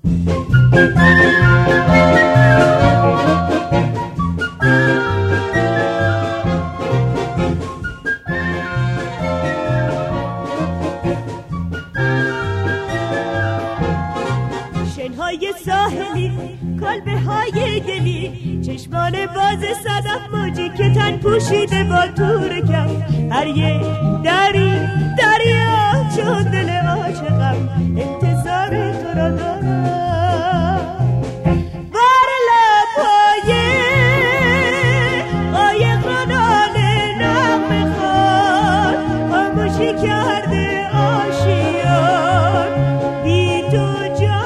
شنهای ساحلی، کلبه های گلی، چشمان باز صدف موجی که تن پوشیده با تور کف، هر یک دریا چون دل عاشقم انتظار تو را دارم. بر لبهای قایق رانان نغمه خوان خاموشی کرده آشیان بی تو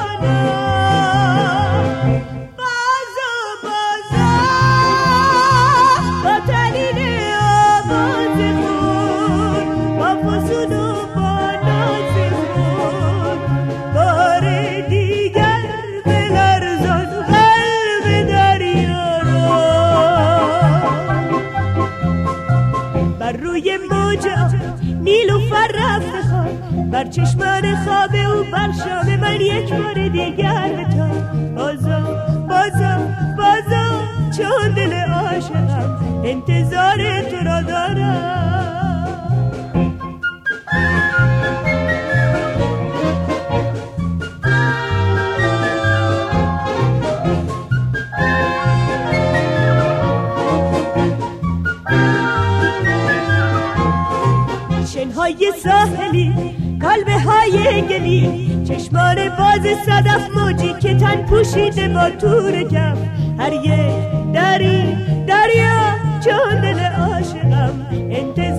بر چشمان خواب او بر شام من یک بار دیگر بتا بازم چون دل عاشقم انتظار تو را دارم. شنهای ساحلی، کلبه های گلی، چشمان باز صدف موجی که تن پوشیده با تور کف، هر یک دریا چون دل عاشقم انتظار